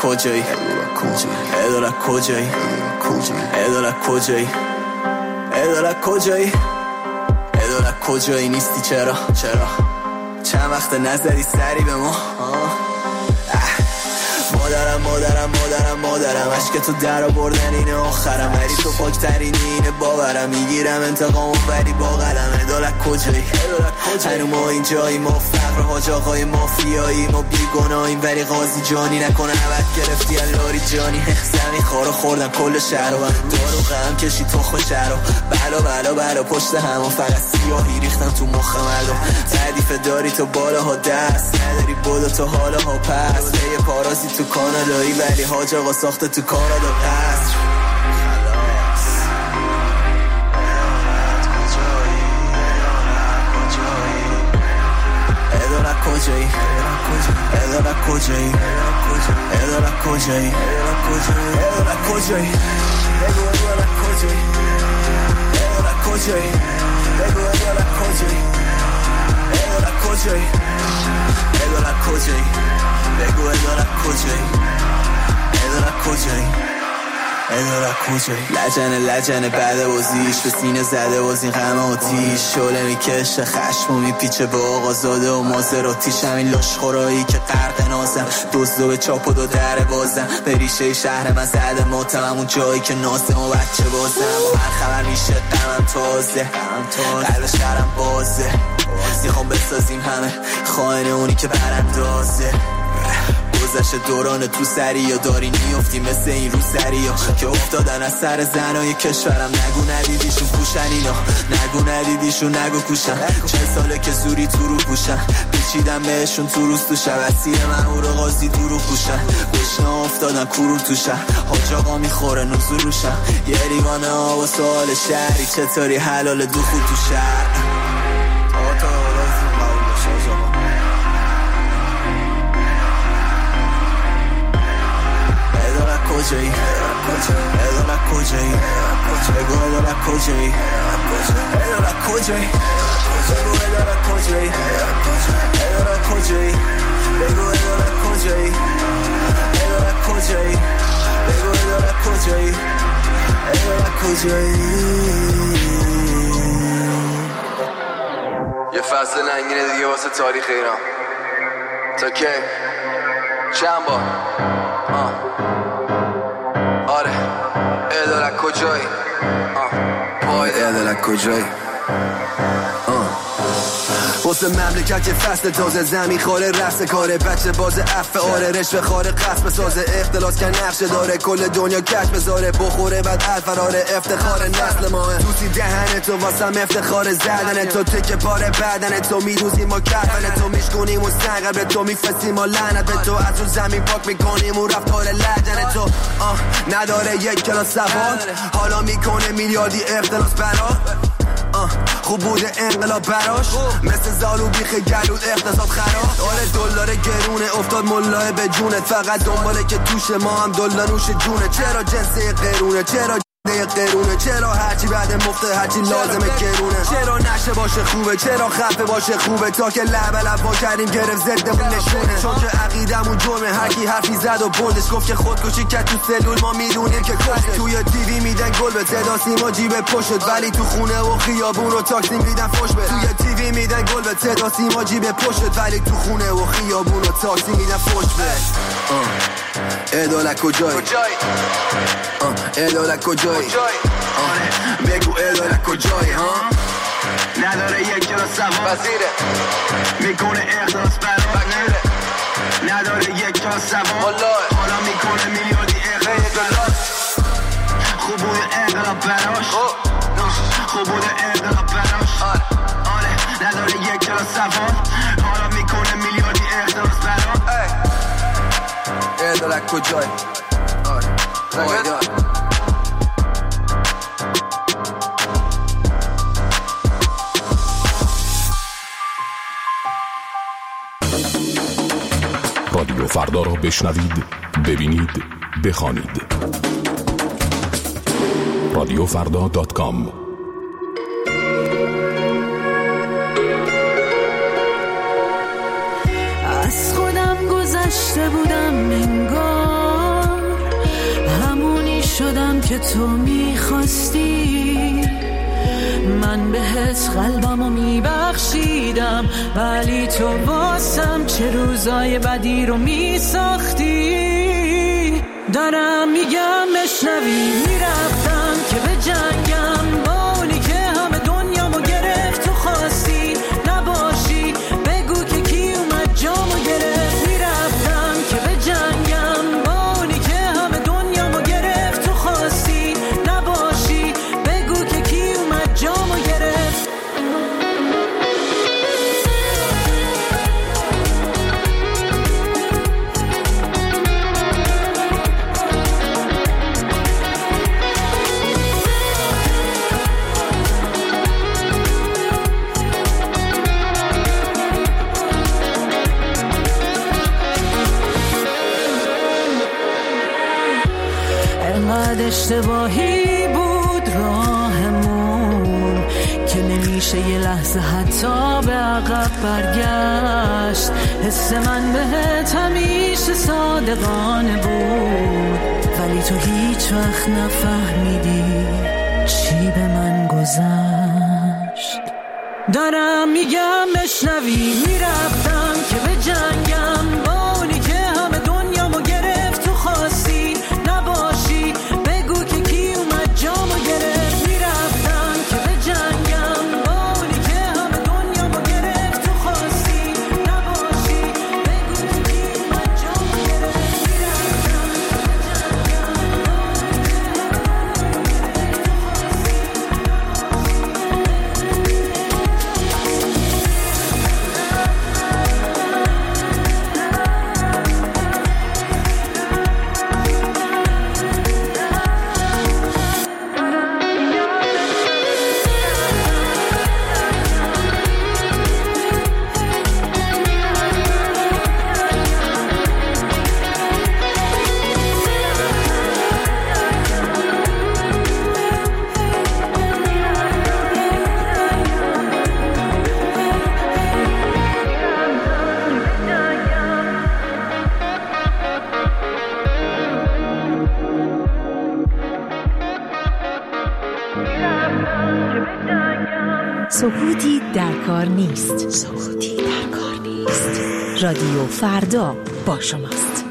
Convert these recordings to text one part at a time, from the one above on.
کجایی ادارت کجایی ادارت کجایی ادارت کجایی ادارت کجایی نیستی چرا چند وقت نزدی سری به ما مادرم عشق تو در آوردن اینه آخرم ولی تو پاکترین اینه باورم میگیرم انتقامو ولی با قلم ادارت کجایی هنو ما اینجایی ما فقر حاج آقای مافیایی ما بیگناهیم ولی قاضی جانی نکنه نبت گرفتی الاری جانی زمین خارو خوردن کل شهر و دارو غم کشی تخم شهر و بلا پشت همون فقط سیاهی ریختن تو مخ مردم تعریف داری تو بالاها دست نداری بودو تو حالاها پس یه پارازی تو کانادایی ولی حاج آقا ساخته تو کانادا قصر ادارت کجایی ادارت کجایی ادارت کجایی ادارت کجایی بگو ادارت کجایی ادارت کجایی بگو ادارت کجایی ادارت کجایی ادارت کجایی بگو ادارت کجایی ادارت کجایی ادارت کجایی لجنه بعد بازیش به سینه زده باز این غم آتیش شعله میکشه خشم و میپیچه به آقا زاده و مازراتیش همین لاشخورایی که غرق نازم دزدو به چاپ و دو در بازم به ریشه شهر من زده ماتم همون جایی که نازم و بچه بازم هر خبر میشه غمم تازه قلب شهرم بازه میخوام بسازیم همه خائن اونی که براندازه گذشت دوران تو سری یا داری میفتی مثل این رو سری ها که افتادن از سر زنای کشورم نگو ندیدیشون پوشن اینا نگو ندیدیشون نگو کوشن چه ساله که زوری تو رو پوشن پیچیدن بهشون تو روز تو شب اسیر من او رو قاضی تو رو پوشن گشنا افتادن کرور تو شهر حاج آقا میخوره نزور روشن یه لیوانه ها و سوال شهری چطوری حلال دخول تو شهر کجایی ادارت کجایی بگو ادارت کجایی ادارت کجایی بگو ادارت کجایی ادارت کجایی بگو ادارت کجایی ادارت کجایی بگو ادارت کجایی ادارت کجایی یه فصل ننگینه دیگه واسه تاریخ ایران تا کی چند بار آره ادارت کجایی پای ادارت کجایی واسه مملکت که فصل تازه زمین خاره رفت کاره بچه باز عفه آره رشوه خاره قصب سازه اختلاس که نقشه داره کل دنیا کش بذاره بخوره بعد الفراره افتخار نسل ماه دوستی دهن تو واسم افتخار زدن تو تکه پاره بدن تو میروزیم ما کفن تو میشکنیم و سنگر به تو میفسیم و لعنت به تو از اون زمین پاک میکنیم و رفتار لجن تو نداره یک کلاس سوال حالا میکنه میلیاردی اختلاس برا خوب بوده انقلاب براش مثل زالو بیخ گلود اقتصاد خراب آره دلار گرونه افتاد ملاه به جونت فقط دنباله که توش ما هم دلار نوش جونه چرا جنسه قرونه چرا قرونه چرا هرچی بعد مفته هرچی لازمه گرونه چرا نشه باشه خوبه چرا خفه باشه خوبه تا که لب با کردیم گرفت ضدمون نشونه چون که عقیدمون جرمه هر کی حرفی زد و بردش گفت که خودکشی کرد تو سلول ما میدونیم که کشته توی تیوی میدن گل به صدا سیما جیب پشت ولی تو خونه و خیابون و تاکسی میدن فوش به توی تیوی میدن گل به صدا سیما جیب پشت ولی تو خونه و خیابون و تاکسی میدن فوش به ادارت کجایی ادارت کجایی بگو ادارت کجایی نداره یک کلاس سوال وزیره میکنه اخلاص برای نداره یک کلاس سوال حالا میکنه میلیاردی اخلاص خوب بوده انقلاب براش خوب بوده انقلاب براش آره نداره یک کلاس سوال حالا میکنه میلیاردی اخلاص براش ادارت کجایی رادیو فردا را بشنوید، ببینید، بخوانید. رادیوفردا.com. از خودم گذشته بودم انگار که تو میخواستی. من بهت قلبمو میبخشیدم ولی تو واسم چه روزای بدی رو میساختی. دارم میگم بشنوی، میرفتم که به جنگم با اونی که همه دنیامو گرفت. تو خواستی نباشی، بگو که کی اومد جامو گرفت. میرفتم که به جنگم با اونی که همه دنیامو گرفت. تو خواستی نباشی، بگو که کی اومد جامو گرفت. انقدر اشتباهی بود راهمون که نمیشه یه لحظه حتی به عقب برگشت. حس من بهت همیشه صادقانه بود ولی تو هیچ وقت نفهمیدی چی به من گذشت. دارم میگم بشنوی، میرفتم که به جنگم با اونی که همه دنیامو گرفت. تو خواستی نباشی، بگو که کی اومد جامو گرفت. میرفتم که به جنگم با اونی که همه دنیامو گرفت. تو خواستی نباشی، بگو که کی اومد جامو گرفت. میرفتم سکوتی در کار نیست. سکوتی در کار نیست. رادیو فردا با شماست.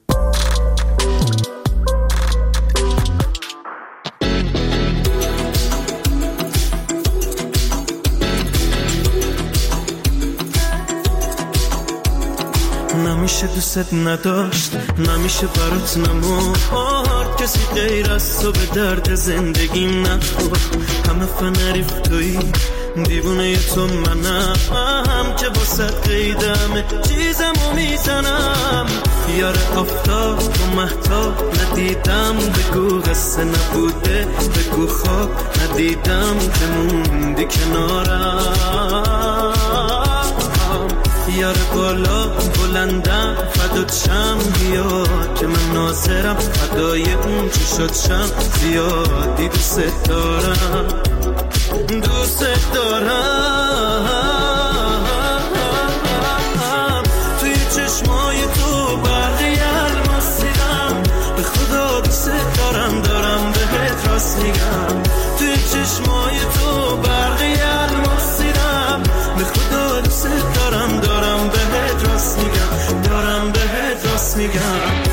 نمیشه دوست نداشت، نمیشه برات نمورد، کسی غیر از تو به درد زندگیم نخورد. همه فنریف تویی، دیوونه تو منم که باست قیدمه چیزمو میزنم. یار آفتاب و مهتاب ندیدم، بگو قصه نبوده، بگو خواب ندیدم که موندی کنارم. یار بالا بلندم فدات شم، بیا که من ناظرم فدای اون چی شد شم. زیادی دوست دارم، دوست دارم. توی چشمای تو برقی الماس دیدم، به خدا دوست دارم، دارم بهت راست میگم. توی چشمای تو برقی الماس دیدم، به خدا دوست دارم، دارم بهت راست میگم، دارم بهت راست میگم.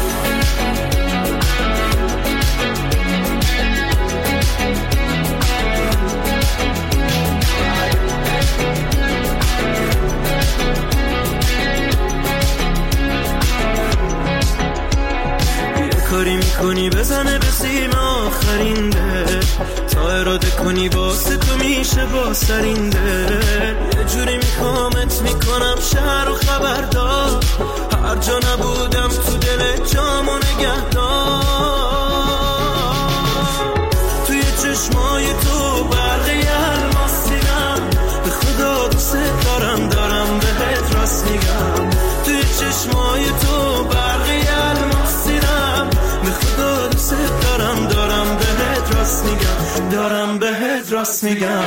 کاری میکنی بزنه به سیم آخرین ده، تا اراده کنی واسه تو میشه با سرینده. یه جوری میخوامت میکنم شهر و خبردار، هر جا نبودم تو دل جامو نگهدار. توی چشمای تو برقی الماس دیدم، به خدا دوست دارم، دارم بهت راست میگم. توی چشمای تو برقی الماس دیدم، به خدا دوست دارم، دارم بهت راست میگم، دارم بهت راست میگم.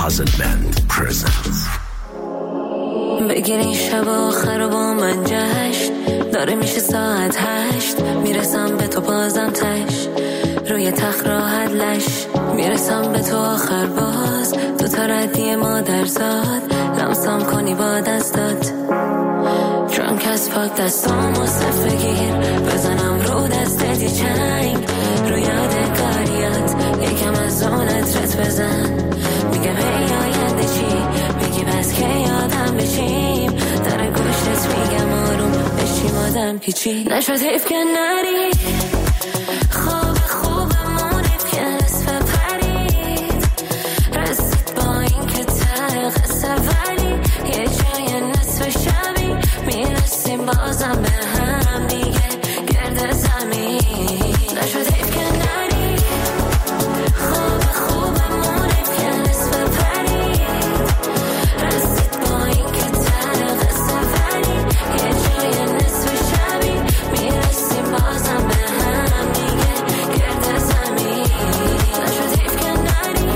Puzzle Band presents. بگیر این شب آخر و با من جشن داره میشه ساعت 8 میرسم به تو بازم تش روی تخت راحت لش میرسم به تو آخر باز تو تا ردی مادرزاد لمسم کنی با دستات Drunk as fuck دستامو صف بگیر بزنم رو دستت یه چنگ رو یادگاریات یکم از اونت رت بزن میگم هی آینده چی میگی بس که یادم بشیم در گوشت میگم آروم بشیم آدم پیچی نشد حیف که نری خواب خوبمون که نصف پرید رسید با این که ته قصه ولی یه جای نصف شبی میرسیم بازم به هم دیگه گرد زمین نشد حیف که نری خواب خوبمون که نصف پرید رسید با این که ته قصه ولی یه جای نصف شبی میرسیم بازم به هم دیگه گرد زمین نشد حیف که نری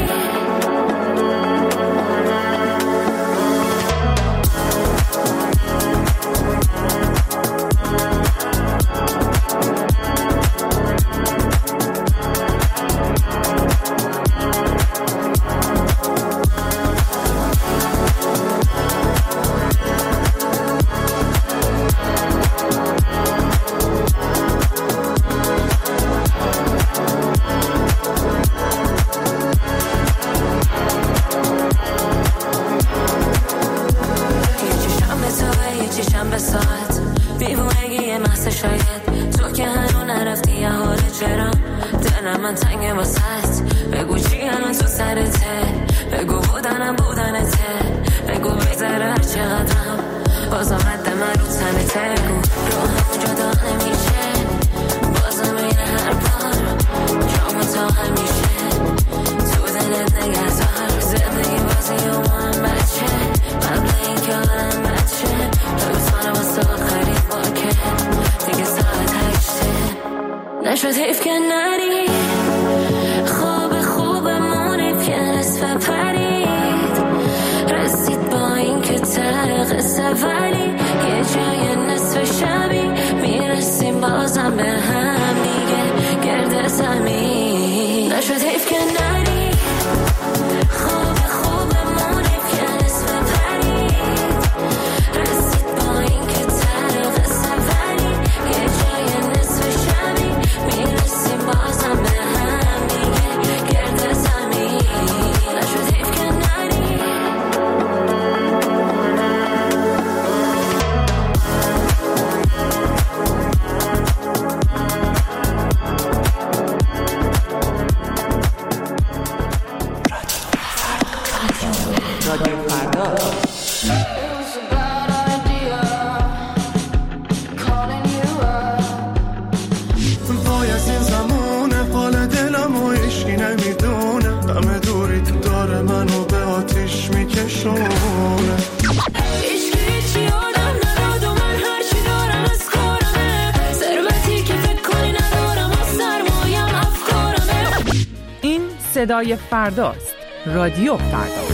نشد حیف که نری خواب خوبمون که نصف پرید رسید با این که ته قصه ولی یه جای نصف شبی میرسیم بازم به هم دیگه گرد زمین نشد حیف که نری خواب خوبمون که نصف پرید رسید با این که ته قصه ولی یه جای نصف شبی میرسیم بازم به هم دیگه گرد زمین نشد حیف که نری رادیو فردا وای از این زمونه حال دلم و عشقی نمیدونه همه دوری تو داره منو به آتیش میکشونه هیچی آدم نداد و من هرچی دارم از کارمه ثروتی که فکر کنی ندارم و سرمایم افکارمه این صدای فرداست. رادیو فردا.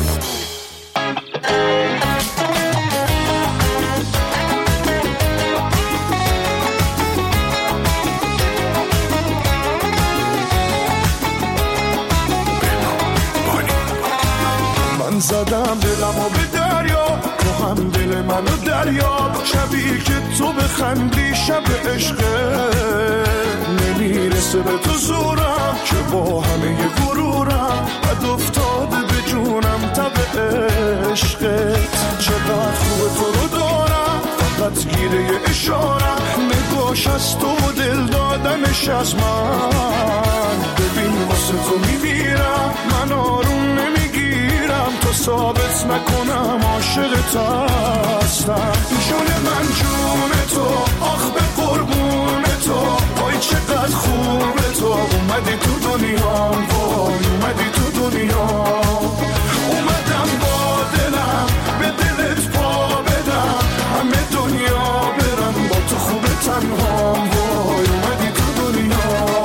من زدم دلمو به دریا تو هم دل منو دریا شبیه که تو بخندی شب عشقه نمیرسه به تو زورم که با همه غرورم بد افتاده به جونم تب عشقت چقدر خوب تو رو دارم فقط گیره اشارم نگاش از تو و دل دادنش از من ببین واسه تو میمیرم من آروم نمیگیرم تو ثابت نکنم عاشقت هستم جون من جون تو آخ به قربون تو وای چقدر خوبه تو اومدی تو دنیا وای اومدی تو دنیا اومدم با دلم به دلت پا بدم همه دنیا برم با تو خوبه تنها وای اومدی تو دنیا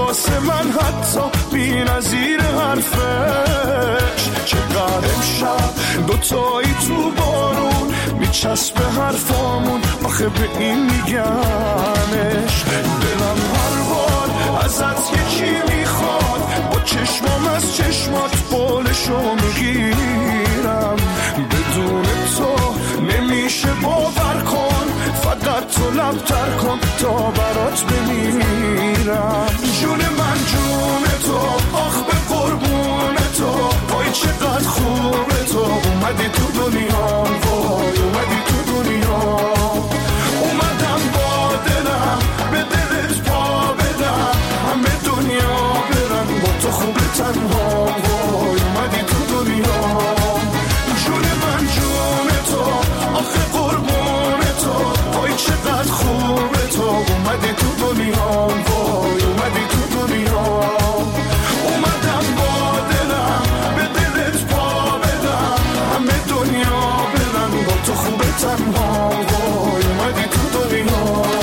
واسه من حتی بی نظیر حرفش. چقدر امشب دوتایی تو بارون میچسبه حرفامون، آخه به این میگمش. دلم هر بار ازت یکی میخواد، با چشمام از چشمات بالشو میگیرم. بدون تو نمیشه باور کن، فقط تو لبتر کن تا برات بمیرم. جون من جون تو، آخ به قربون تو، وای چقدر خوبه تو. اومدی تو دنیا، وای اومدی تو دنیا. اومدم با دلم به دلت پا بدم، همه دنیا برن با تو خوبه تنها. وای اومدی تو دنیا. جون من جون تو، آخه قربون تو، وای چقدر خوبه تو. اومدی تو دنیا، وای اومدی تو دنیا. اومدم با دلم به دلت پا بدم، همه دنیا برن با تو خوبه تنها. وای اومدی تو دنیا.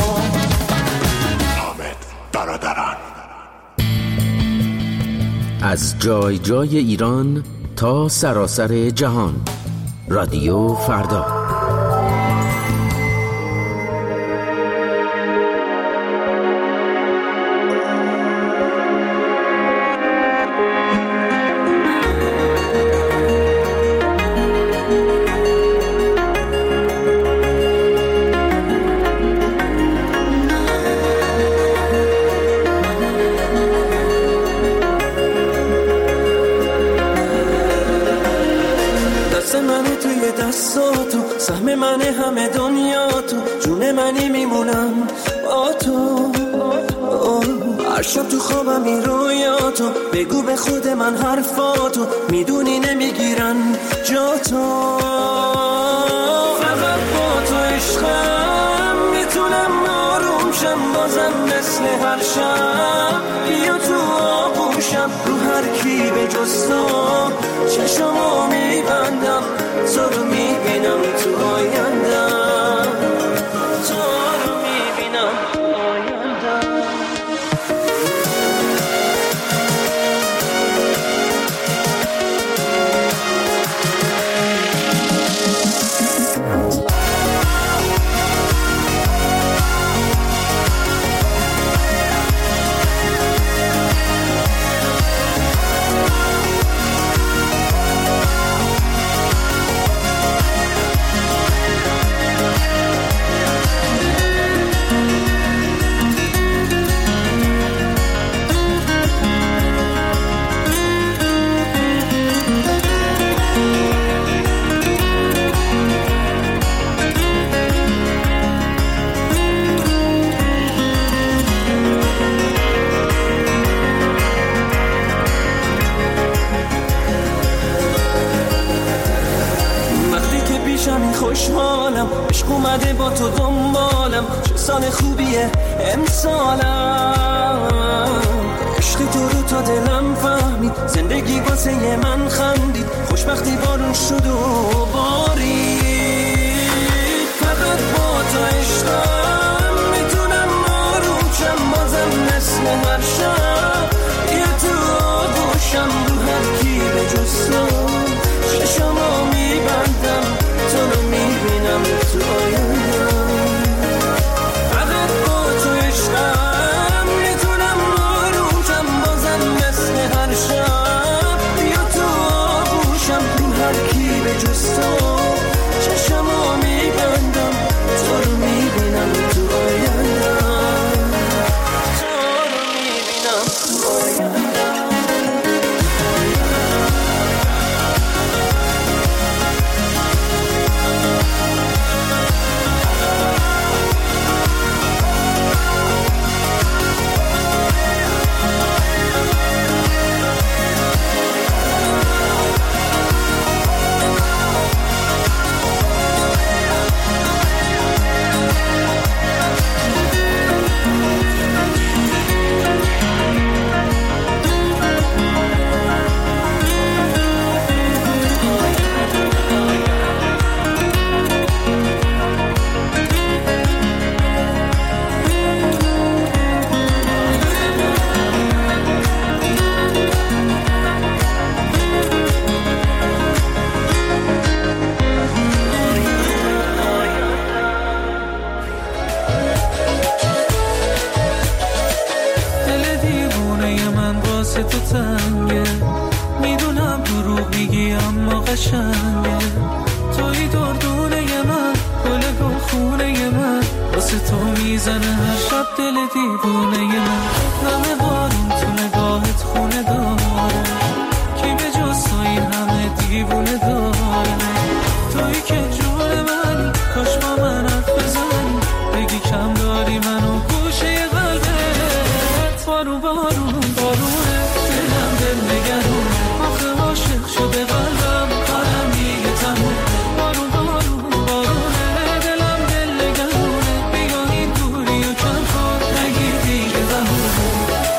حامد برادران. از جای جای ایران تا سراسر جهان، رادیو فردا. سهم من همه دنیا تو، جون منی میمونم با تو. هر شب تو خوابم این رویاتو، بگو به خود من حرفاتو، میدونی نمیگیرن جا تو. فقط با تو عشقم میتونم آروم شم، بازم مثل هر شب بیا تو آغوشم. رو هر کی به جز تو چشمو میبندم، تو رو میبینم تو آیندم، تو رو میبینم تو آیندم. خوشحالم عشق اومده با تو دنبالم، چه سال خوبیه امسالم. عشق تو رو تا دلم فهمید، زندگی واسه من خندید، خوشبختی بارون شد و بارید. فقط با تو عشقم میتونم آروم شم، بازم مثل هر شب یه تو آغوشم. رو هر کی به جز تو چشمو میبندم، تو رو میبینم تو آیندم. فقط با تو عشقم میتونم آروم شم، بازم مثل هر شب بیا تو آغوشم. رو هر کی به جز تو چشمو میبندم، تو رو میبینم تو آیندم، تو رو میبینم تو آیندم. واسه تو تنگه، میدونم دروغ میگی اما قشنگه. توی دردونه من، گل گلخونه من، واسه تو میزنه هر شب دل دیوونه من. همه بارون تو نگاهت خونه داره، کی به جز تو این همه دیوونه داره. توی که جون منی، کاش با من حرف بزنی، بگی کم داری منو گوشه قلبت. بارون بارون بارونه، دلم دل نگرونه، آخه عاشق شده قلبم، کارم دیگه تموم. بارون بارون بارونه، دلم دل نگرونه، بیا این دوری و کم کن، نگیر دیگه بهونه.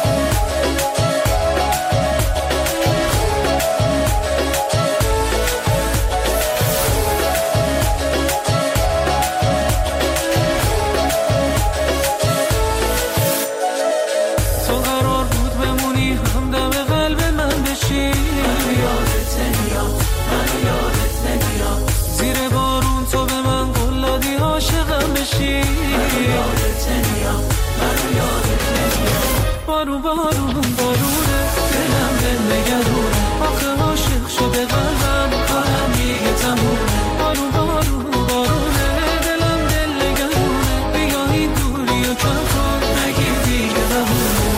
بارون بارون بارونه، دلم دل نگرونه، آخه عاشق شده قلبم، کارم دیگه تمومه. بارون بارون بارونه، دلم دل نگرونه، بیا این دوری و کم کن، نگیر دیگه بهونه.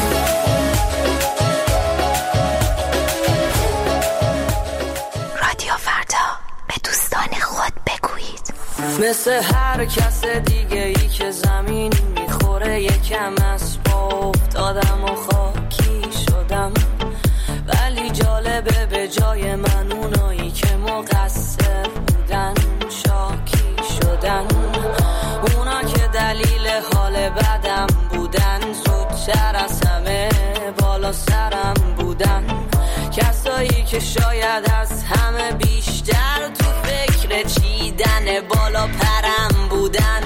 رادیو فردا، به دوستان خود بگویید. مثل هر کس دیگه ای که زمین میخوره، یکم از پا افتادم و خاکی شدم. ولی جالبه به جای من اونایی که مقصر بودن شاکی شدن. اونا که دلیل حال بدم بودن، زودتر از همه بالا سرم بودن. کسایی که شاید از همه بیشتر تو فکر چیدن بالا پرم بودن.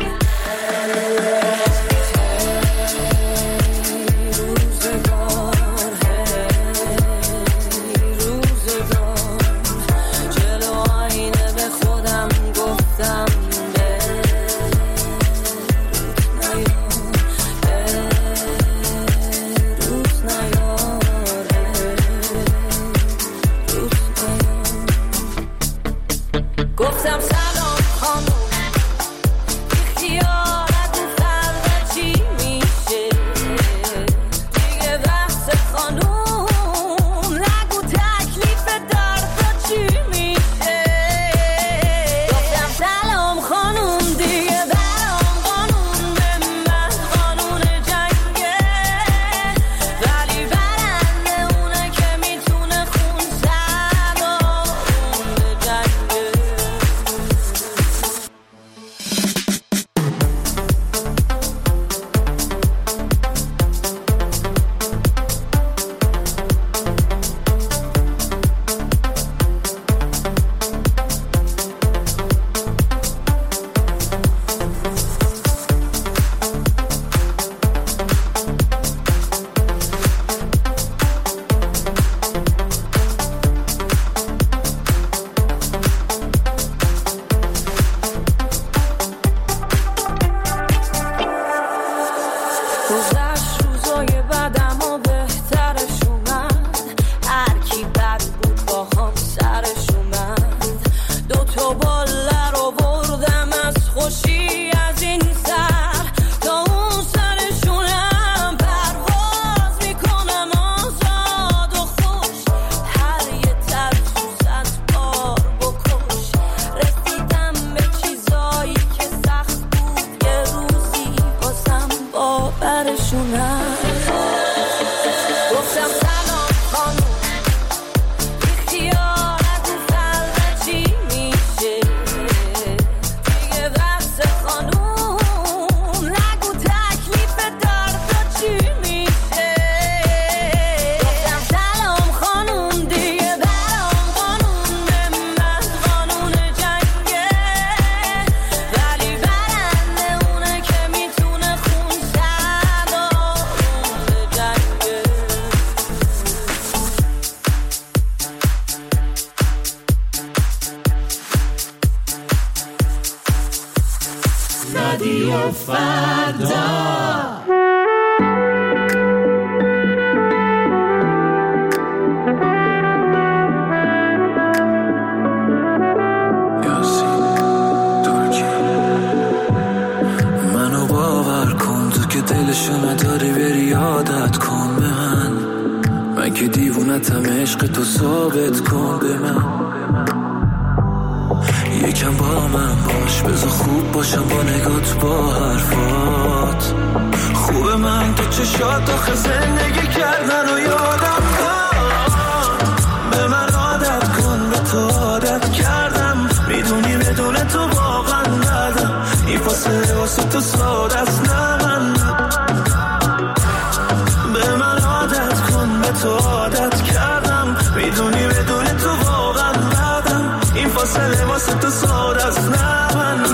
گفتم سلام خانم، اختیارت فردا چی میشه؟ دیگه وقت خانم، نگو تکلیف دردا چی میشه؟ گفتم سلام خانم، دیگه برام قانون به من قانون جنگه. ولی برنده اونه که میتونه خون سرمون به جنگه. گذشت روزای بعدم و بهترش اومد، هر کی بد بود با هم سرش اومد. دوتا باله رو بردم از خوشی از این سر تا اون سرشونم، پرواز میکنم آزاد و خوش. هر یه ترسوز از بار بکش، رسیدم به چیزایی که سخت بود یه روزی بازم باورشونم. گفتم سلام خانم، اختیارت فردا چی میشه؟ دیگه وقت خانم، نگو تکلیف دردا چی میشه؟ گفتم سلام خانم، دیگه برام قانون به من قانون جنگه. ولی برنده اونه که میتونه خون سرمون به جنگه. رادیو فردا. من که دیوونتم عشق تو ثابت کن به من یکم با من باش بذار خوب باشم با نگات با حرفات خوبه من تو چشات آخه زندگی کردن و یادم به من عادت کن به تو عادت کردم میدونی بدون تو واقعا ندم این فاصله واسه تو ساده است نه من به من عادت کن به تو عادت کردم میدونی بدون تو واقعا ندم این فاصله واسه تو ساده است نه من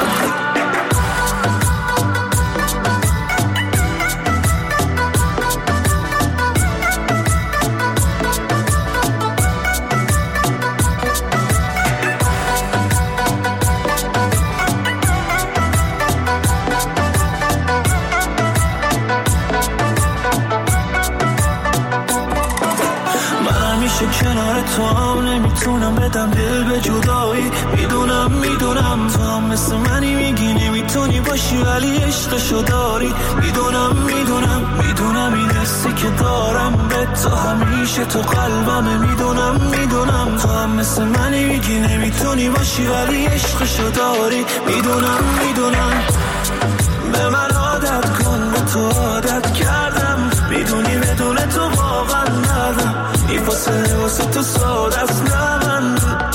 کنار تو هم نمیتونم بدم دل به جدایی میدونم تو هم مثل منی میگی نمیتونی باشی ولی عشقشو داری میدونم این حسی که دارم به تو همیشه تو قلبمه میدونم تو هم مثل منی میگی نمیتونی باشی ولی عشقشو داری میدونم به من عادت کن به تو عادت کردم میدونی بدون تو واقعا ندم این فاصله واسه تو ساده است نه من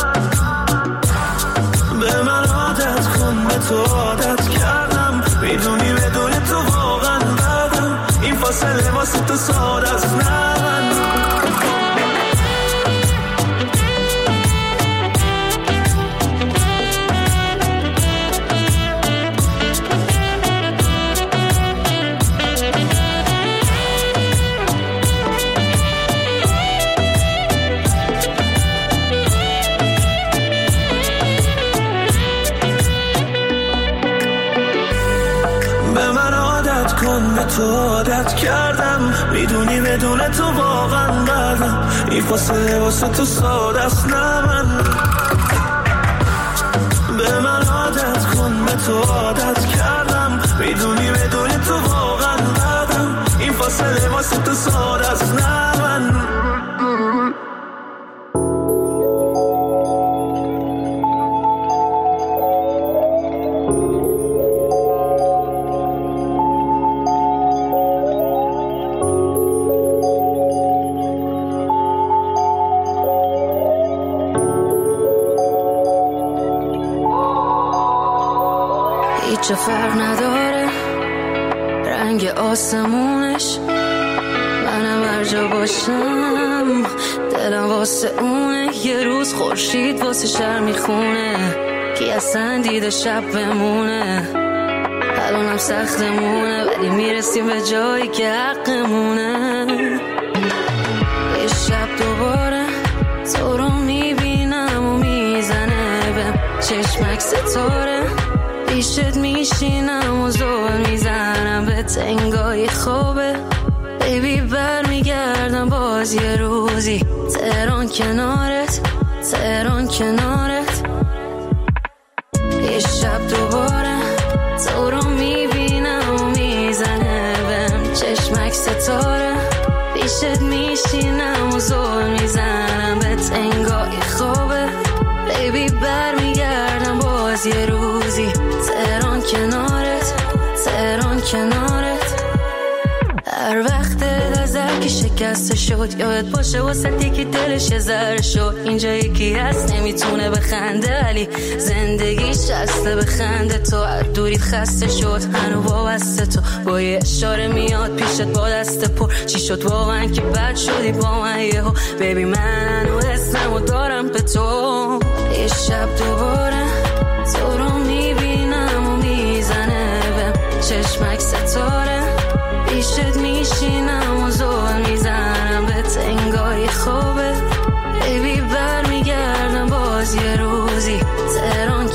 به من عادت کن به تو عادت کردم میدونی بدون تو واقعا ندم این فاصله واسه تو ساده است نه من تو عادت کردم میدونی بدون تو واقعا ندم این فاصله واسه تو ساده است نه من به من عادت کن به تو عادت کردم میدونی بدون تو واقعا ندم این فاصله واسه تو ساده است نه من چه فرق نداره رنگ آسمونش منم هر جا باشم دلم واسه اونه یه روز خورشید واسه شهر میخونه کی اصلا دیده شب بمونه الانم سختمونه ولی میرسیم به جایی که حقمونه یه شب دوباره تو رو میبینم و میزنه به چشمک ستاره پیشت میشینم و زور میزنم به تنگای خوبه بیبی بر میگردم باز یه روزی تهران کنارت یه شب دوباره تو رو میبینم و میزنه بهم چشمک ستاره پیشت میشینم و زور میزنم به تنگای خوبه بیبی بر میگردم باز یه روزی تهران کنارت هر وقت نظر که شکسته شد یادت باشه واسه که دلش یه ذره شد اینجا یکی هست نمیتونه بخنده ولی زندگیش هسته بخنده تو از دوریت خسته شد هنو وابسته تو با یه اشاره میاد پیشت با دست پر چی شد واقعا که بد شدی با من یهو بیبی من و اسممو دارم به تو یه شب دوباره تو رو میبینم و میزنه به چشمک ستاره پیشت میشینم و زور میزنم به تنگای خوبه بیبی بر میگردم باز یه روزی تهران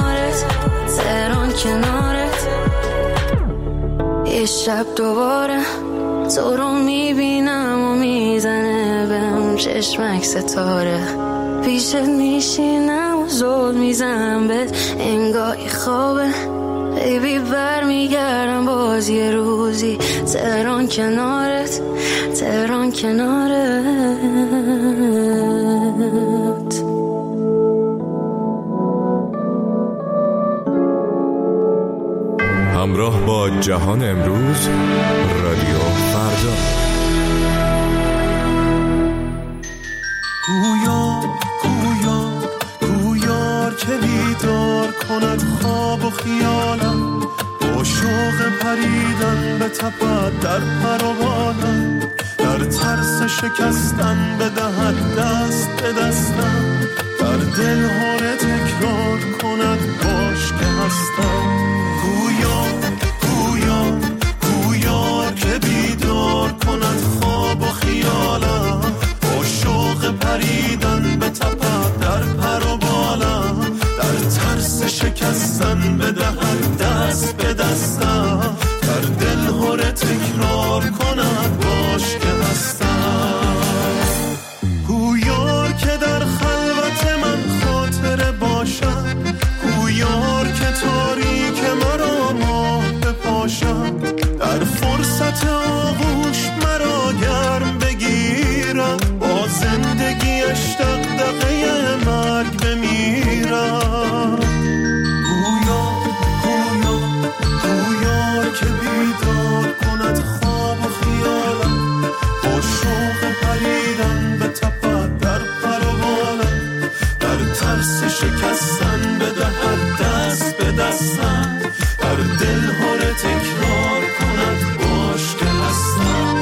کنارت یه شب دوباره تو رو میبینم و میزنه بهم چشمک ستاره پیشت میشینم و زور میزنم به انگای خوبه بیبی برمیگردم باز یه روزی، تهران کنارت، تهران کنارت. همراه با جهان امروز، رادیو فردا. گویار که بیدار کند خواب و خیالم، با شوق پریدن به تپد در پروانم، در ترس شکستن بدهد دست به دستم، در دل هاره تکرار کند باش که هستم. گویار که بیدار کند خواب و خیالم، با شوق پریدن به تپد در پر و بالم، در ترس شکستن بدهد دست به دستم، در دل هاره تکرار کند باش که هستم. گویار که در خلوت من خاطره باشد، گویار که تاریک مرا ماه بپاشد، در فرصت آغوش مرا گرم بگیرم، با زندگیش دغدغه مرگ بمیرم. گویار که بیدار کند خواب و خیالم، با شوق پریدن به تپد در پر و بالم، در ترس شکستن بدهد دست به دستم، در دل هاره تکرار کند باش که هستم.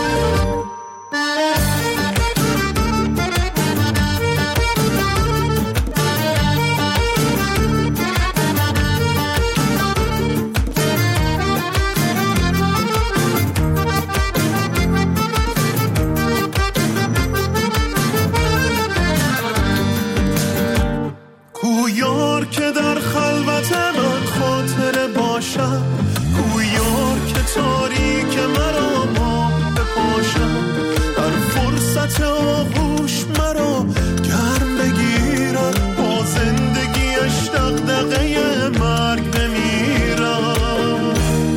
گویار که در خلوت من خاطره باشد، گویار که تاریک مرا ماه بپاشد، در فرصت آغوش مرا گرم بگیرد، با زندگیش دغدغه مرگ بمیرم.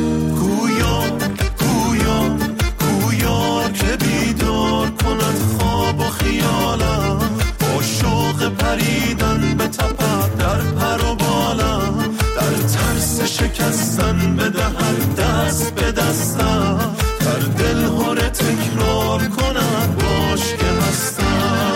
گویار که بیدار کند خواب و خیالم، با شوق پریدن به تپد در پر و بالم، در ترس شکستن بدهد دست به دستم، در دل هاره تکرار کند باش که هستم.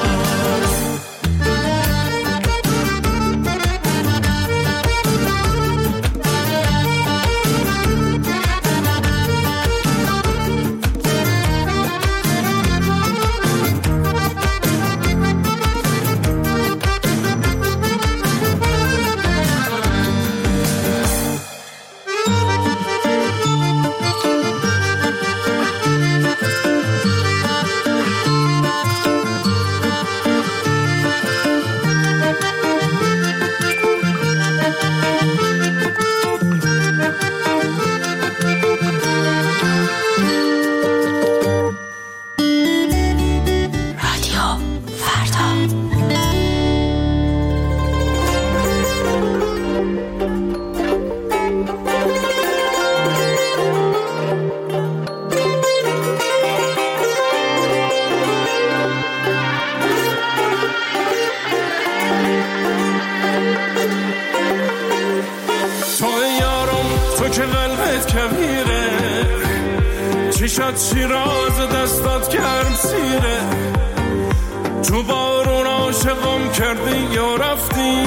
شیراز دستات گرم سیره، تو بارون عاشقم کردی یا رفتی،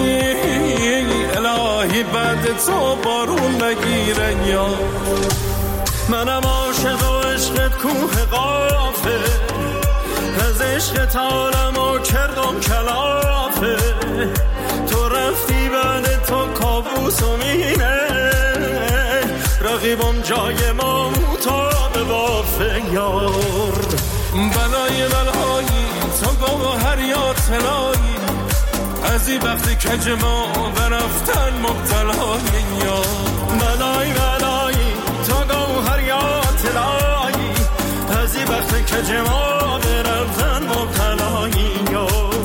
الهی بعد تو بارون نگیره. یا منم عاشق و عشقت کوه قافه، از عشقت عالمو کردم کلافه، تو رفتی بعد تو کابوسو مینه، رقیبم جای ما مطابق بافه. یار بلای بلایی تو گوهر یا طلایی، از این وقتی کج ما برفتن مبتلای. یار بلایی تو گوهر یا طلایی، از این وقتی کج ما برفتن مبتلای. یار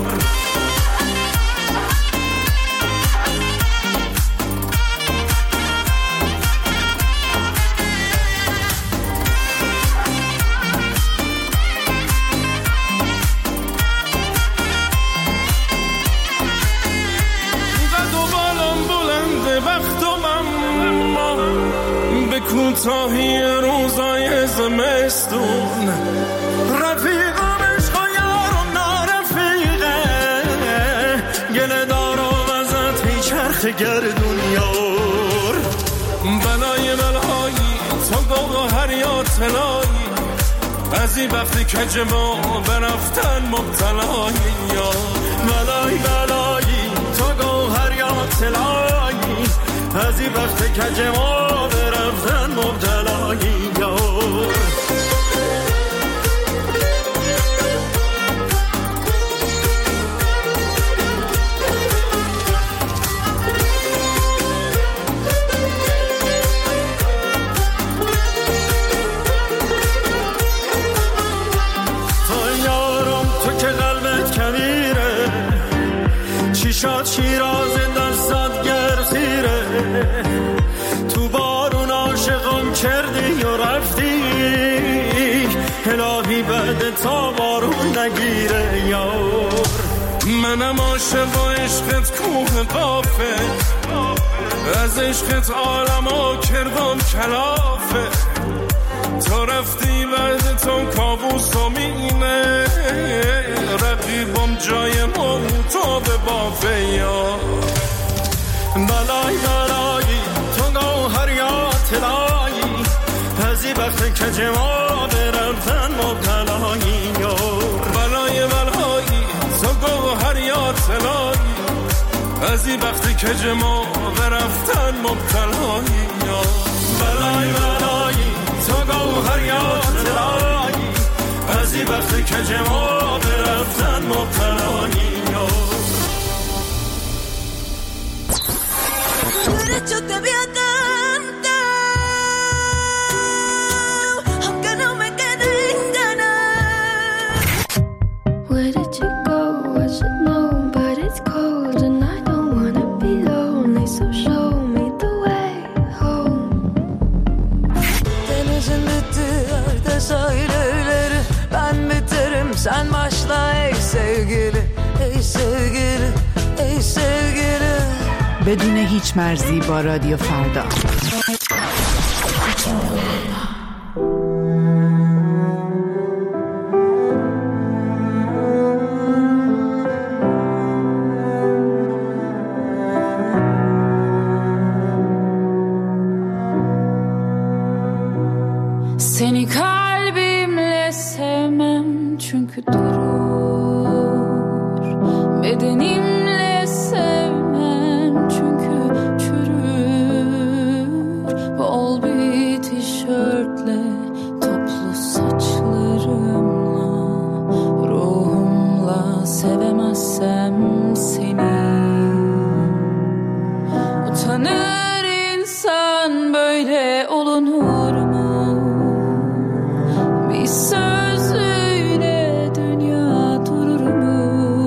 کوتاهی روزای زمستون، رفیقم عشق یار و نارفیقه، گله دار و وزت هی چرخ گردون یار، بلای بلایی تو گوهر یا طلایی، بعضی وقتی کج ما برفتن مبتلایی، یا بلای بلایی تو گوهر یا طلایی، بعضی وقتی کج ما برفتن مبتلایی، یا شاد شیراز دستت گرزیره، تو بارون عاشقم کردی و رفتی، الهی بعد تا بارون نگیره یار، منم عاشق و عشقت کوه قافه، از عشقت عالمو کردم کلافه، تو رفتی بعد تو کابوس و مینه، رقیبم جای موتا به بافه یا بلای بلایی تو گوهر یا طلایی، بعضی وقت کج ما برفتن مبتلایی، یا بلای بلایی تو گوهر یا طلایی، بعضی وقت کج ما برفتن مبتلایی، یا بلای بلایی تو گوهر یا طلایی، بعضی وقت کج ما برفتن مبتلایی، یا derecho te voy a cantar, aunque no me queden ganas. Where did you go? I should know, but it's cold and I don't wanna be lonely, so show me the way home. Denizin bitti sahilleri, ben biterim sen başla ey sevgili, ey sevgili, ey sevgili. بدون هیچ مرزی با رادیو فردا. Seni kalbimle sevmem çünkü durur, bedenimle sevmem çünkü çürür, bol bir tişörtle toplu saçlarımla, ruhumla sevemezsem seni. Utanır insan böyle olunur mu? Bir sözüyle dünya durur mu?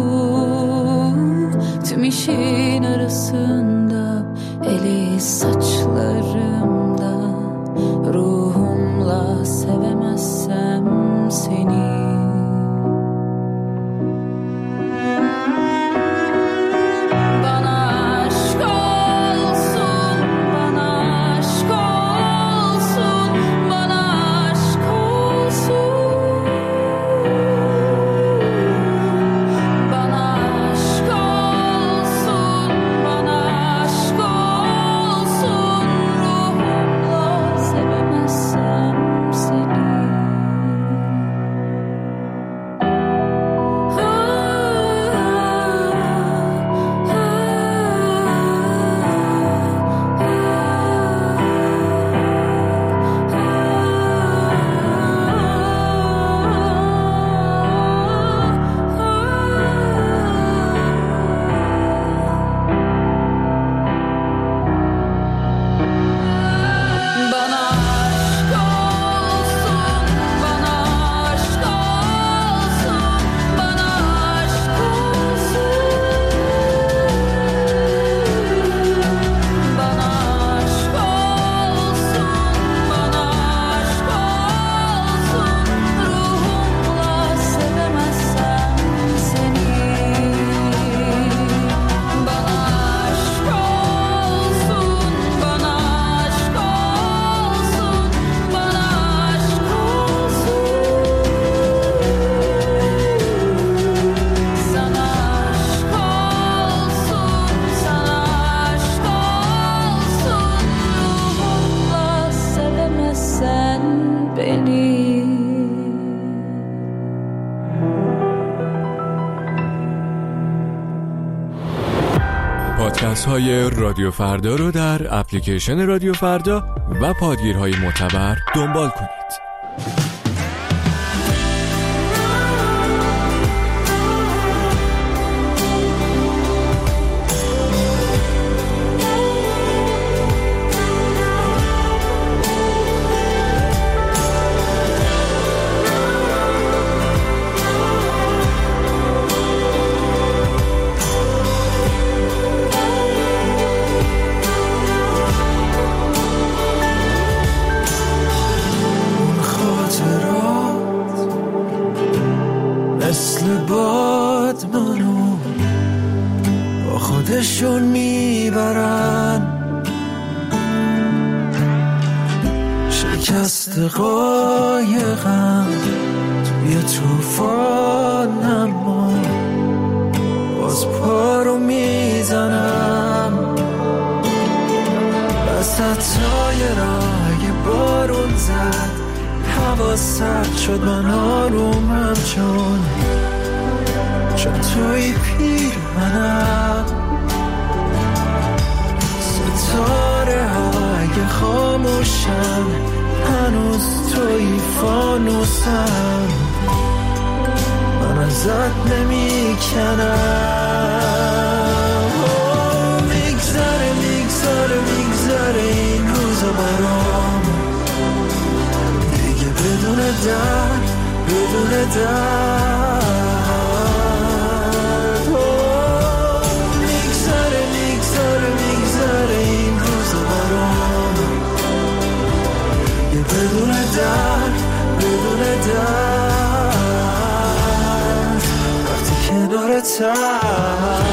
Tüm işin arasında, eli saçlarımda, ruhumla sevemezsem seni. پادکست های رادیو فردا رو در اپلیکیشن رادیو فردا و پادگیرهای معتبر دنبال کنید. خودشون میبرن، شکست قایقم توی توفان، اما باز پا رو میزنم وسطای راه. بارون زد، هوا سرد شد، من آرومم چون توی پیر منم. ستاره های خاموشن، هنوز توی فانوسم، من ازت نمی کنم. میگذره میگذره میگذره این روزا برام، دیگه بدون درد بدون درد. بدون درد بدون درد وقتی کنارتم.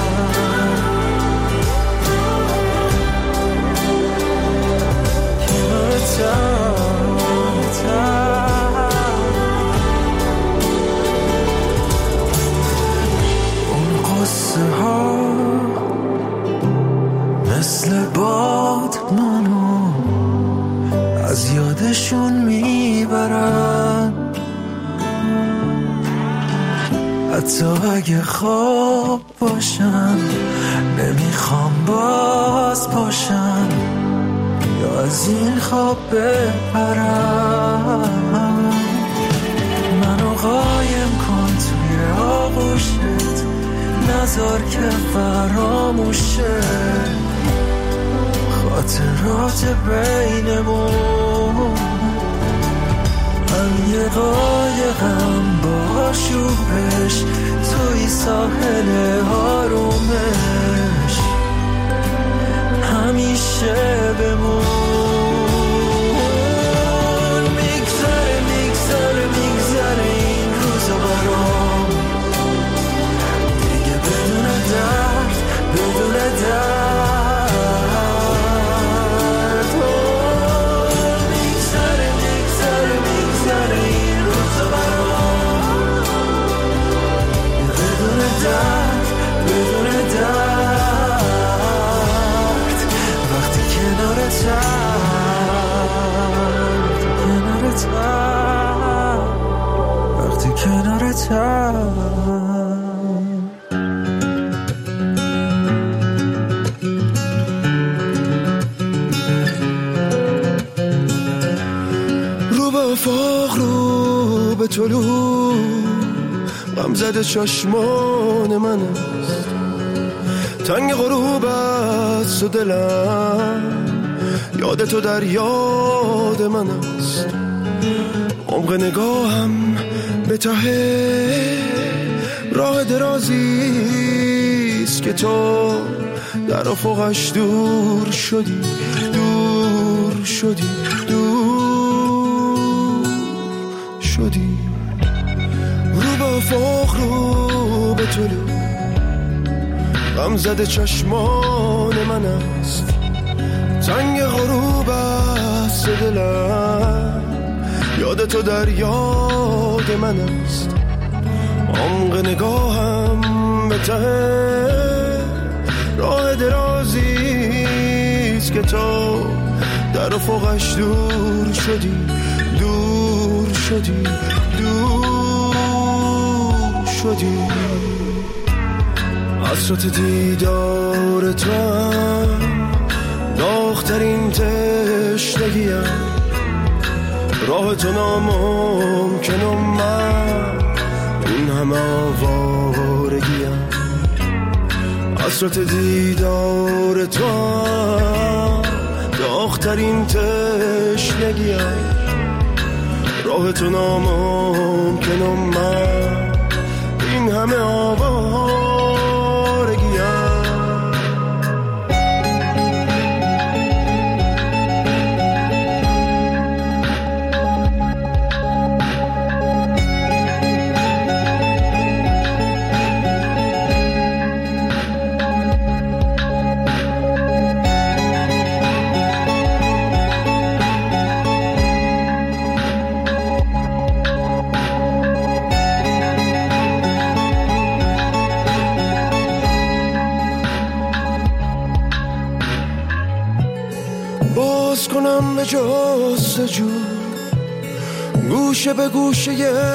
اون قصه ها مثل باد منو از یادشون میبرن، حتی اگه خواب باشم نمیخوام باز باشم یا از این خواب بپرم. منو قایم کن توی آغوشت، نذار که فراموشه خاطرات بینمون. من یه قایقم با شوبش توی ساحل آرومش، همیشه بمون. میگذره میگذره میگذره این روزا برام، دیگه بدون درد بدون درد. وقتی کنارتم رو به افاق رو به طلوع غم زده چشمان من است، تنگ غروب است و دلم یاد تو در یاد من است. عمق نگاهم به ته راه درازیست که تو در افقش دور شدی دور شدی دور شدی. رو به افق رو به طلوع غم زده چشمان من است، تنگ غروب است دلم یاد تو در یاد من است. عمق نگاهم به ته راه درازیست که تو در افقش دور شدی دور شدی دور شدی. حسرت دیدار تو هم داغ‌ترین تشنگیم، راه تو ناممکن و من این همه آوارگیم. حسرت دیدار تو هم داغ‌ترین تشنگیم، راه تو ناممکن و من این همه آوارگیم. کنم به جستجو گوشه به گوشه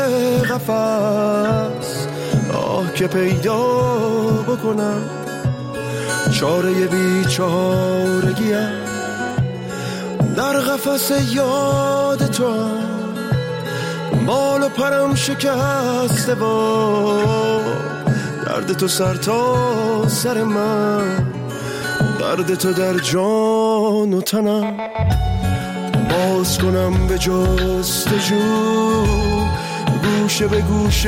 قفس، آه که پیدا بکنم چاره بیچارگیم. در قفس یاد تو بال و پرم شکسته با درد تو سر تا سر من، درد تو در جان و تنم. باز کنم به جستجو گوشه به گوشه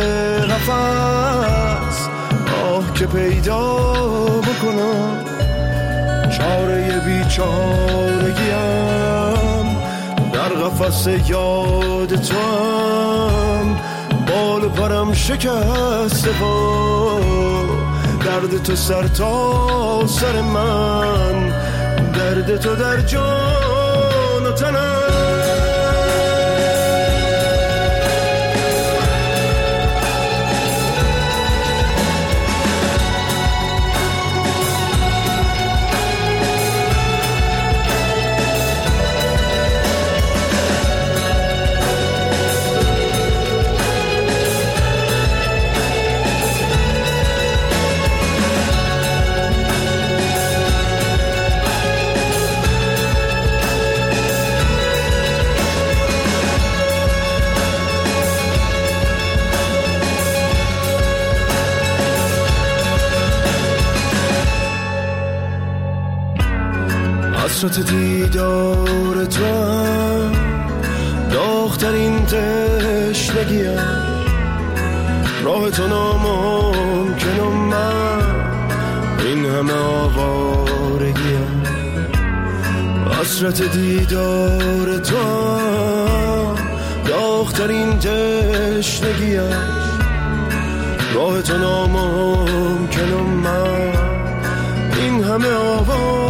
قفس، آه که پیدا بکنم چاره بیچارگیم. در قفس یاد تو هم بال و پرم شکسته با درد تو سر تا سر من، درد تو در جان و تنم. حسرت دیدار تو هم داغ‌ترین تشنگیم، راه تو ناممکن و من این همه آوارگیم. حسرت دیدار تو هم داغ‌ترین تشنگیم، راه تو ناممکن و من این همه آوارگیم.